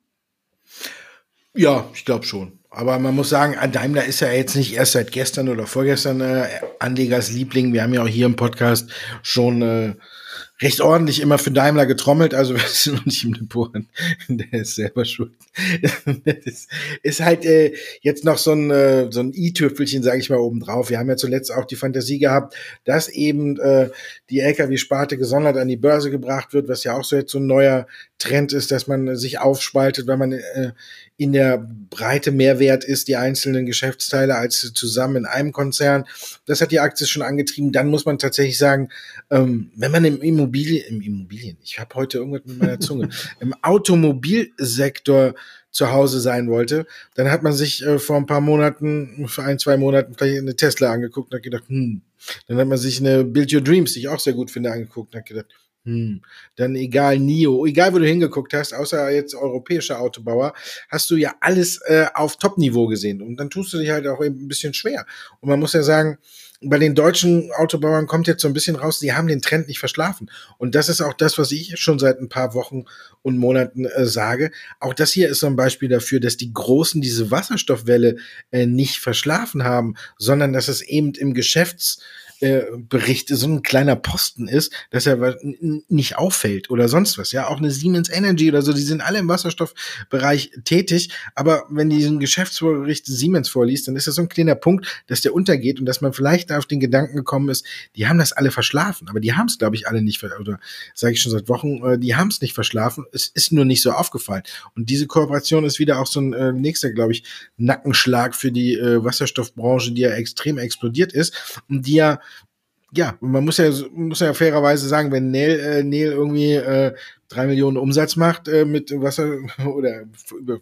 Ja, ich glaube schon. Aber man muss sagen, Daimler ist ja jetzt nicht erst seit gestern oder vorgestern äh, Anlegers Liebling. Wir haben ja auch hier im Podcast schon äh, recht ordentlich immer für Daimler getrommelt. Also wir sind noch nicht im Depot. Der ist selber schuld. Das ist halt äh, jetzt noch so ein, äh, so ein i-Tüpfelchen, sage ich mal, obendrauf. Wir haben ja zuletzt auch die Fantasie gehabt, dass eben äh, die L K W-Sparte gesondert an die Börse gebracht wird, was ja auch so jetzt so ein neuer Trend ist, dass man sich aufspaltet, weil man äh, in der Breite mehr wert ist, die einzelnen Geschäftsteile, als zusammen in einem Konzern. Das hat die Aktie schon angetrieben. Dann muss man tatsächlich sagen, ähm, wenn man im Immobilien, im Immobilien, ich habe heute irgendwas mit meiner Zunge, im Automobilsektor zu Hause sein wollte, dann hat man sich äh, vor ein paar Monaten, vor ein, zwei Monaten vielleicht eine Tesla angeguckt und hat gedacht, hm. Dann hat man sich eine Build Your Dreams, die ich auch sehr gut finde, angeguckt und hat gedacht, Hm. Dann egal, N I O, egal wo du hingeguckt hast, außer jetzt europäische Autobauer, hast du ja alles äh, auf Top-Niveau gesehen. Und dann tust du dich halt auch eben ein bisschen schwer. Und man muss ja sagen, bei den deutschen Autobauern kommt jetzt so ein bisschen raus, die haben den Trend nicht verschlafen. Und das ist auch das, was ich schon seit ein paar Wochen und Monaten äh, sage. Auch das hier ist so ein Beispiel dafür, dass die Großen diese Wasserstoffwelle äh, nicht verschlafen haben, sondern dass es eben im Geschäfts Bericht so ein kleiner Posten ist, dass er nicht auffällt oder sonst was. Ja, auch eine Siemens Energy oder so, die sind alle im Wasserstoffbereich tätig, aber wenn die diesen Geschäftsbericht Siemens vorliest, dann ist das so ein kleiner Punkt, dass der untergeht und dass man vielleicht da auf den Gedanken gekommen ist, die haben das alle verschlafen, aber die haben es, glaube ich, alle nicht, oder sage ich schon seit Wochen, die haben es nicht verschlafen, es ist nur nicht so aufgefallen. Und diese Kooperation ist wieder auch so ein äh, nächster, glaube ich, Nackenschlag für die äh, Wasserstoffbranche, die ja extrem explodiert ist und die ja Ja, man muss ja muss ja fairerweise sagen, wenn Nel, äh, Nel irgendwie äh, drei Millionen Umsatz macht äh, mit Wasser oder über,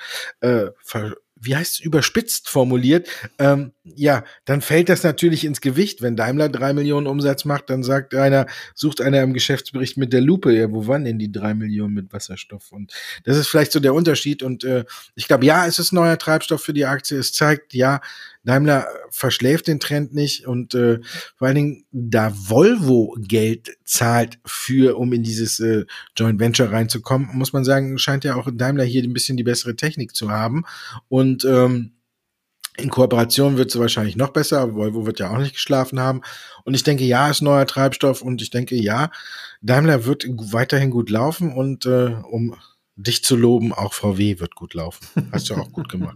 äh, wie heißt es, überspitzt formuliert, ähm, ja, dann fällt das natürlich ins Gewicht. Wenn Daimler drei Millionen Umsatz macht, dann sagt einer, sucht einer im Geschäftsbericht mit der Lupe, ja, wo waren denn die drei Millionen mit Wasserstoff? Und das ist vielleicht so der Unterschied. Und äh, ich glaube, ja, es ist neuer Treibstoff für die Aktie. Es zeigt, ja, Daimler verschläft den Trend nicht und äh, vor allen Dingen, da Volvo Geld zahlt für, um in dieses äh, Joint Venture reinzukommen, muss man sagen, scheint ja auch Daimler hier ein bisschen die bessere Technik zu haben und ähm, in Kooperation wird sie wahrscheinlich noch besser, aber Volvo wird ja auch nicht geschlafen haben und ich denke, ja, ist neuer Treibstoff und ich denke, ja, Daimler wird weiterhin gut laufen und äh, um dich zu loben, auch V W wird gut laufen. Hast du auch gut gemacht.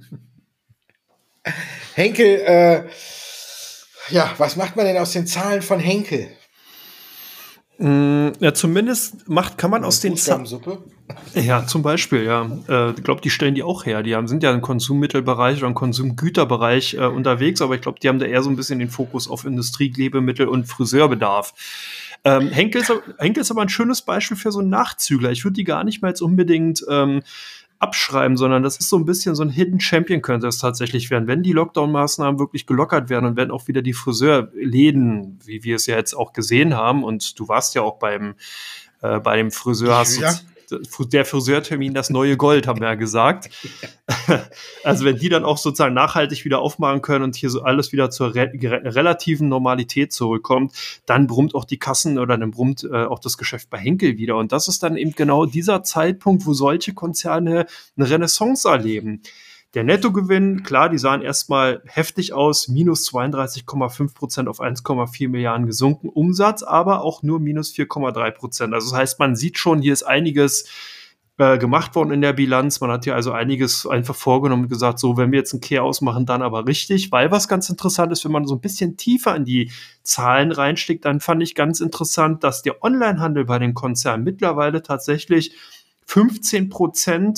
Henkel, äh, ja, was macht man denn aus den Zahlen von Henkel? Mm, ja, zumindest macht, kann man aus den Zahlen. Ja, zum Beispiel, ja. Äh, ich glaube, die stellen die auch her. Die haben, sind ja im Konsummittelbereich oder im Konsumgüterbereich äh, unterwegs, aber ich glaube, die haben da eher so ein bisschen den Fokus auf Industrie, Klebemittel und Friseurbedarf. Ähm, Henkel, ist, Henkel ist aber ein schönes Beispiel für so einen Nachzügler. Ich würde die gar nicht mal jetzt unbedingt ähm, abschreiben, sondern das ist so ein bisschen so ein Hidden Champion könnte es tatsächlich werden, wenn die Lockdown-Maßnahmen wirklich gelockert werden und wenn auch wieder die Friseurläden, wie wir es ja jetzt auch gesehen haben, und du warst ja auch beim äh, bei dem Friseur, hast ja. du, der Friseurtermin das neue Gold, haben wir ja gesagt. Also wenn die dann auch sozusagen nachhaltig wieder aufmachen können und hier so alles wieder zur re relativen Normalität zurückkommt, dann brummt auch die Kassen oder dann brummt äh, auch das Geschäft bei Henkel wieder. Und das ist dann eben genau dieser Zeitpunkt, wo solche Konzerne eine Renaissance erleben. Der Nettogewinn, klar, die sahen erstmal heftig aus, minus zweiunddreißig Komma fünf Prozent auf eins Komma vier Milliarden gesunken, Umsatz aber auch nur minus vier Komma drei Prozent. Also das heißt, man sieht schon, hier ist einiges äh, gemacht worden in der Bilanz. Man hat hier also einiges einfach vorgenommen und gesagt, so, wenn wir jetzt einen Kehr ausmachen, dann aber richtig. Weil was ganz interessant ist, wenn man so ein bisschen tiefer in die Zahlen reinsteckt, dann fand ich ganz interessant, dass der Onlinehandel bei den Konzernen mittlerweile tatsächlich fünfzehn Prozent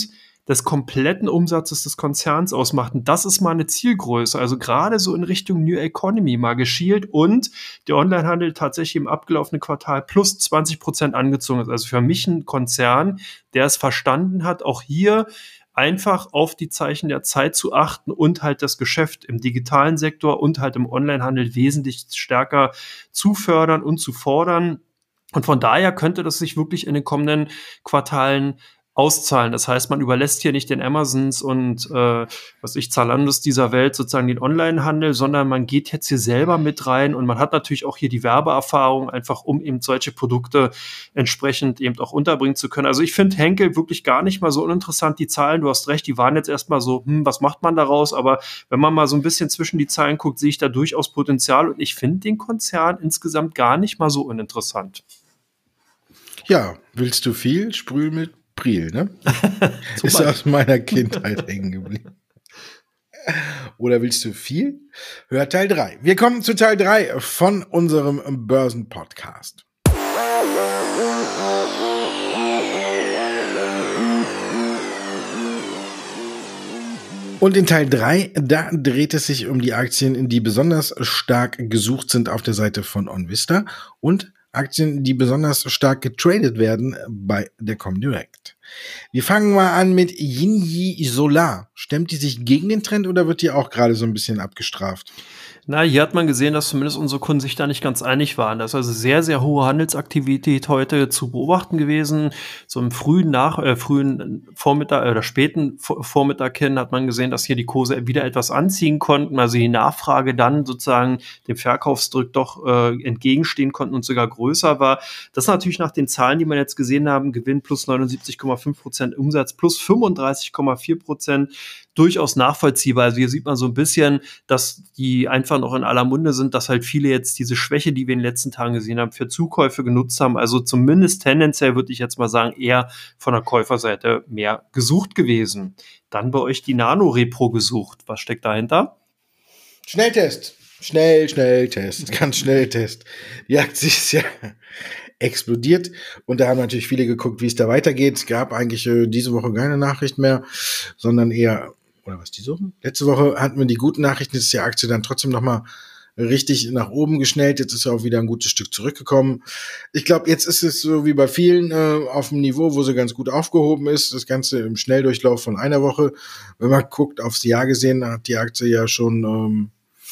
des kompletten Umsatzes des Konzerns ausmacht. Und das ist mal eine Zielgröße. Also gerade so in Richtung New Economy mal geschielt und der Onlinehandel tatsächlich im abgelaufenen Quartal plus zwanzig Prozent angezogen ist. Also für mich ein Konzern, der es verstanden hat, auch hier einfach auf die Zeichen der Zeit zu achten und halt das Geschäft im digitalen Sektor und halt im Onlinehandel wesentlich stärker zu fördern und zu fordern. Und von daher könnte das sich wirklich in den kommenden Quartalen auszahlen. Das heißt, man überlässt hier nicht den Amazons und äh, was ich Zalandos dieser Welt sozusagen den Onlinehandel, sondern man geht jetzt hier selber mit rein und man hat natürlich auch hier die Werbeerfahrung, einfach um eben solche Produkte entsprechend eben auch unterbringen zu können. Also ich finde Henkel wirklich gar nicht mal so uninteressant. Die Zahlen, du hast recht, die waren jetzt erstmal so, hm, was macht man daraus? Aber wenn man mal so ein bisschen zwischen die Zeilen guckt, sehe ich da durchaus Potenzial und ich finde den Konzern insgesamt gar nicht mal so uninteressant. Ja, willst du viel? Sprüh mit Priel, ne? Ist aus meiner Kindheit hängen geblieben. Oder willst du viel? Hör Teil drei. Wir kommen zu Teil drei von unserem Börsenpodcast. Und in Teil drei, da dreht es sich um die Aktien, die besonders stark gesucht sind auf der Seite von OnVista und Aktien, die besonders stark getradet werden bei der Comdirect. Wir fangen mal an mit Yinyi Solar. Stemmt die sich gegen den Trend oder wird die auch gerade so ein bisschen abgestraft? Na, hier hat man gesehen, dass zumindest unsere Kunden sich da nicht ganz einig waren. Das ist also sehr, sehr hohe Handelsaktivität heute zu beobachten gewesen. So im frühen Nach, äh, frühen Vormittag oder späten Vormittag hin hat man gesehen, dass hier die Kurse wieder etwas anziehen konnten. Also die Nachfrage dann sozusagen dem Verkaufsdruck doch äh, entgegenstehen konnten und sogar größer war. Das ist natürlich nach den Zahlen, die wir jetzt gesehen haben, Gewinn plus neunundsiebzig Komma fünf Prozent, Umsatz plus fünfunddreißig Komma vier Prozent. Durchaus nachvollziehbar. Also hier sieht man so ein bisschen, dass die einfach noch in aller Munde sind, dass halt viele jetzt diese Schwäche, die wir in den letzten Tagen gesehen haben, für Zukäufe genutzt haben. Also zumindest tendenziell würde ich jetzt mal sagen, eher von der Käuferseite mehr gesucht gewesen. Dann bei euch die Nano-Repro gesucht. Was steckt dahinter? Schnelltest. Schnell, Schnelltest. Ganz Schnelltest. Die Aktie ist ja explodiert und da haben natürlich viele geguckt, wie es da weitergeht. Es gab eigentlich äh, diese Woche keine Nachricht mehr, sondern eher, oder was, diese Woche? Letzte Woche hatten wir die guten Nachrichten, jetzt ist die Aktie dann trotzdem nochmal richtig nach oben geschnellt, jetzt ist er auch wieder ein gutes Stück zurückgekommen. Ich glaube, jetzt ist es so wie bei vielen äh, auf dem Niveau, wo sie ganz gut aufgehoben ist, das Ganze im Schnelldurchlauf von einer Woche. Wenn man guckt, aufs Jahr gesehen, hat die Aktie ja schon ähm,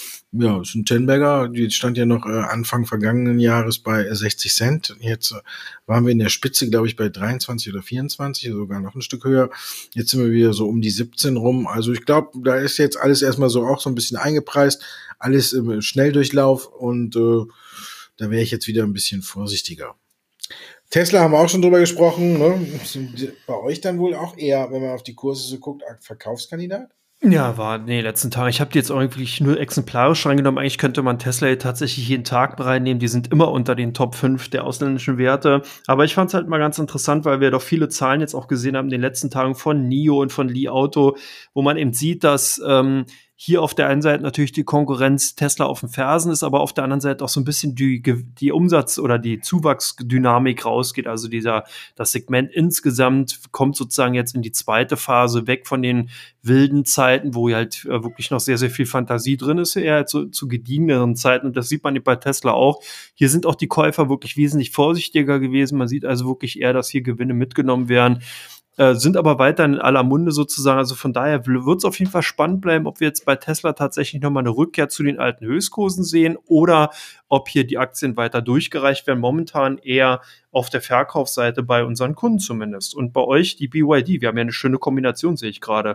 ja, ist ein Ten-Bagger, die stand ja noch äh, Anfang vergangenen Jahres bei äh, sechzig Cent. Jetzt äh, waren wir in der Spitze, glaube ich, bei dreiundzwanzig oder vierundzwanzig, sogar noch ein Stück höher. Jetzt sind wir wieder so um die siebzehn rum. Also ich glaube, da ist jetzt alles erstmal so auch so ein bisschen eingepreist, alles im Schnelldurchlauf und äh, da wäre ich jetzt wieder ein bisschen vorsichtiger. Tesla haben wir auch schon drüber gesprochen, ne? Bei euch dann wohl auch eher, wenn man auf die Kurse so guckt, Verkaufskandidat? Ja, war, nee, letzten Tag. Ich habe die jetzt auch wirklich nur exemplarisch reingenommen. Eigentlich könnte man Tesla hier tatsächlich jeden Tag reinnehmen. Die sind immer unter den Top fünf der ausländischen Werte. Aber ich fand es halt mal ganz interessant, weil wir doch viele Zahlen jetzt auch gesehen haben in den letzten Tagen von N I O und von Li Auto, wo man eben sieht, dass ähm, hier auf der einen Seite natürlich die Konkurrenz Tesla auf den Fersen ist, aber auf der anderen Seite auch so ein bisschen die, die Umsatz- oder die Zuwachsdynamik rausgeht. Also dieser, das Segment insgesamt kommt sozusagen jetzt in die zweite Phase, weg von den wilden Zeiten, wo halt äh, wirklich noch sehr, sehr viel Fantasie drin ist, eher zu, zu gediegeneren Zeiten. Und das sieht man bei Tesla auch. Hier sind auch die Käufer wirklich wesentlich vorsichtiger gewesen. Man sieht also wirklich eher, dass hier Gewinne mitgenommen werden. Äh, sind aber weiterhin in aller Munde sozusagen. Also von daher wird es auf jeden Fall spannend bleiben, ob wir jetzt bei Tesla tatsächlich nochmal eine Rückkehr zu den alten Höchstkursen sehen oder ob hier die Aktien weiter durchgereicht werden. Momentan eher auf der Verkaufsseite bei unseren Kunden zumindest. Und bei euch die B Y D. Wir haben ja eine schöne Kombination, sehe ich gerade.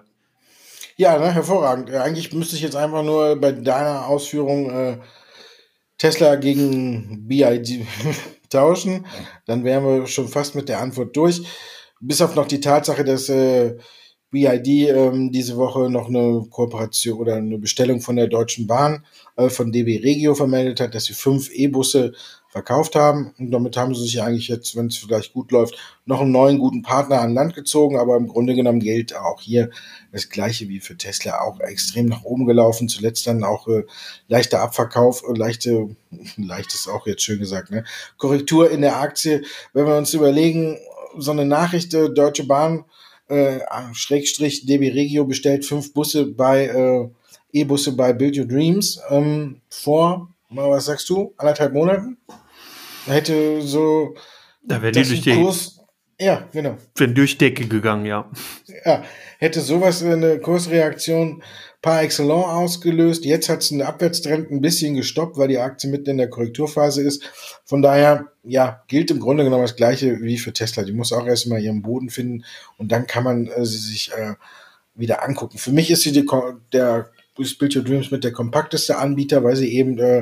Ja, ne, hervorragend. Eigentlich müsste ich jetzt einfach nur bei deiner Ausführung äh, Tesla gegen B Y D tauschen. Dann wären wir schon fast mit der Antwort durch. Bis auf noch die Tatsache, dass äh, B Y D ähm, diese Woche noch eine Kooperation oder eine Bestellung von der Deutschen Bahn, äh, von D B Regio vermeldet hat, dass sie fünf E-Busse verkauft haben. Und damit haben sie sich eigentlich jetzt, wenn es vielleicht gut läuft, noch einen neuen guten Partner an Land gezogen. Aber im Grunde genommen gilt auch hier das Gleiche wie für Tesla, auch extrem nach oben gelaufen. Zuletzt dann auch äh, leichter Abverkauf, äh, leichte, leicht ist auch jetzt schön gesagt, ne? Korrektur in der Aktie. Wenn wir uns überlegen, so eine Nachricht, äh, Deutsche Bahn äh, Schrägstrich D B Regio bestellt fünf Busse bei äh, E-Busse bei Build Your Dreams ähm, vor, mal was sagst du, anderthalb Monaten. Da hätte so Da wäre die das durch ein die, Kurs, ja, genau. wären durch Decke gegangen, ja. Ja, hätte sowas eine Kursreaktion par excellence ausgelöst. Jetzt hat es einen Abwärtstrend ein bisschen gestoppt, weil die Aktie mitten in der Korrekturphase ist. Von daher, ja, gilt im Grunde genommen das Gleiche wie für Tesla. Die muss auch erstmal ihren Boden finden und dann kann man äh, sie sich äh, wieder angucken. Für mich ist sie die, der Build Your Dreams mit der kompakteste Anbieter, weil sie eben äh,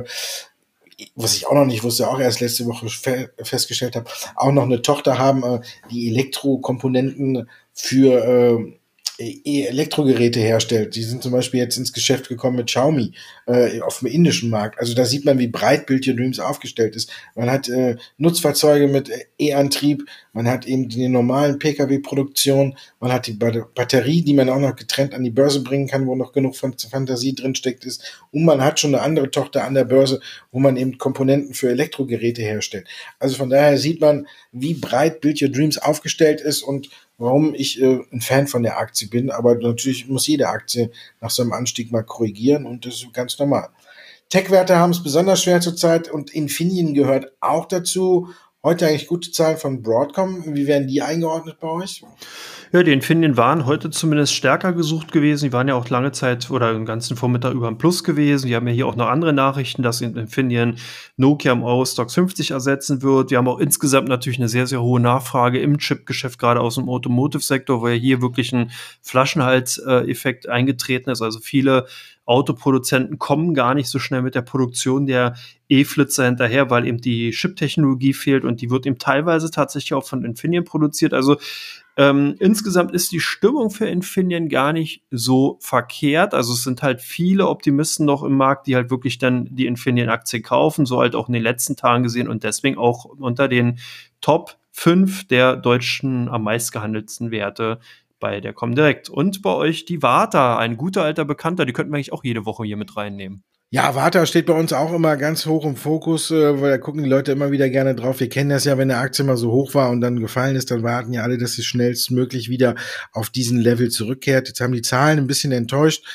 was ich auch noch nicht wusste, auch erst letzte Woche fe- festgestellt habe, auch noch eine Tochter haben, äh, die Elektrokomponenten für äh, E- Elektrogeräte herstellt. Die sind zum Beispiel jetzt ins Geschäft gekommen mit Xiaomi äh, auf dem indischen Markt. Also da sieht man, wie breit Build Your Dreams aufgestellt ist. Man hat äh, Nutzfahrzeuge mit E-Antrieb, man hat eben die normalen Pkw-Produktion, man hat die Bat- Batterie, die man auch noch getrennt an die Börse bringen kann, wo noch genug von Fantasie drinsteckt ist. Und man hat schon eine andere Tochter an der Börse, wo man eben Komponenten für Elektrogeräte herstellt. Also von daher sieht man, wie breit Build Your Dreams aufgestellt ist und warum ich äh, ein Fan von der Aktie bin. Aber natürlich muss jede Aktie nach so einem Anstieg mal korrigieren und das ist ganz normal. Tech-Werte haben es besonders schwer zurzeit und Infineon gehört auch dazu. Heute eigentlich gute Zahlen von Broadcom. Wie werden die eingeordnet bei euch? Ja, die Infineon waren heute zumindest stärker gesucht gewesen. Die waren ja auch lange Zeit oder den ganzen Vormittag über im Plus gewesen. Die haben ja hier auch noch andere Nachrichten, dass Infineon Nokia im Eurostoxx fünfzig ersetzen wird. Wir haben auch insgesamt natürlich eine sehr, sehr hohe Nachfrage im Chip-Geschäft, gerade aus dem Automotive-Sektor, wo ja hier wirklich ein Flaschenhals-Effekt eingetreten ist. Also viele Autoproduzenten kommen gar nicht so schnell mit der Produktion der E-Flitzer hinterher, weil eben die Chip-Technologie fehlt und die wird eben teilweise tatsächlich auch von Infineon produziert. Also Ähm, insgesamt ist die Stimmung für Infineon gar nicht so verkehrt. Also es sind halt viele Optimisten noch im Markt, die halt wirklich dann die Infineon-Aktie kaufen, so halt auch in den letzten Tagen gesehen und deswegen auch unter den Top fünf der deutschen am meistgehandelten Werte bei der Comdirect. Und bei euch die Varta, ein guter alter Bekannter, die könnten wir eigentlich auch jede Woche hier mit reinnehmen. Ja, Varta steht bei uns auch immer ganz hoch im Fokus, äh, weil da gucken die Leute immer wieder gerne drauf. Wir kennen das ja, wenn der Aktie mal so hoch war und dann gefallen ist, dann warten ja alle, dass sie schnellstmöglich wieder auf diesen Level zurückkehrt. Jetzt haben die Zahlen ein bisschen enttäuscht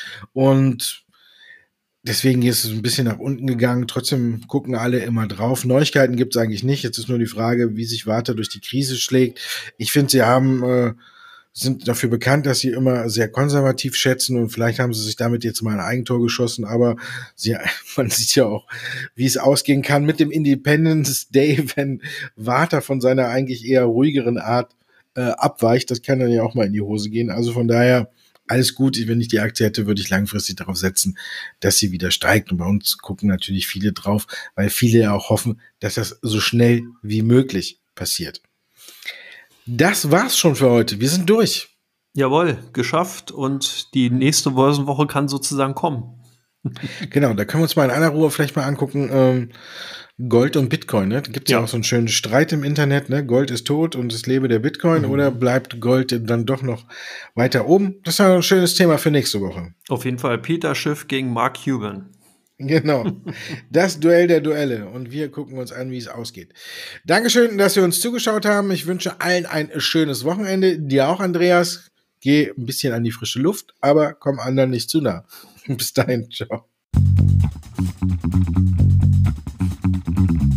und deswegen ist es ein bisschen nach unten gegangen. Trotzdem gucken alle immer drauf. Neuigkeiten gibt es eigentlich nicht. Jetzt ist nur die Frage, wie sich Varta durch die Krise schlägt. Ich finde, sie haben äh, sind dafür bekannt, dass sie immer sehr konservativ schätzen und vielleicht haben sie sich damit jetzt mal ein Eigentor geschossen, aber sie, man sieht ja auch, wie es ausgehen kann mit dem Independence Day, wenn Varta von seiner eigentlich eher ruhigeren Art äh, abweicht. Das kann dann ja auch mal in die Hose gehen. Also von daher alles gut. Wenn ich die Aktie hätte, würde ich langfristig darauf setzen, dass sie wieder steigt. Und bei uns gucken natürlich viele drauf, weil viele ja auch hoffen, dass das so schnell wie möglich passiert. Das war's schon für heute. Wir sind durch. Jawohl, geschafft und die nächste Börsenwoche kann sozusagen kommen. Genau, da können wir uns mal in einer Ruhe vielleicht mal angucken, ähm, Gold und Bitcoin. Ne? Da gibt es ja. ja auch so einen schönen Streit im Internet. Ne? Gold ist tot und es lebe der Bitcoin mhm. oder bleibt Gold dann doch noch weiter oben? Das ist ja ein schönes Thema für nächste Woche. Auf jeden Fall Peter Schiff gegen Mark Cuban. Genau, das Duell der Duelle und wir gucken uns an, wie es ausgeht. Dankeschön, dass Sie uns zugeschaut haben. Ich wünsche allen ein schönes Wochenende. Dir auch, Andreas. Geh ein bisschen an die frische Luft, aber komm anderen nicht zu nah. Bis dahin, ciao.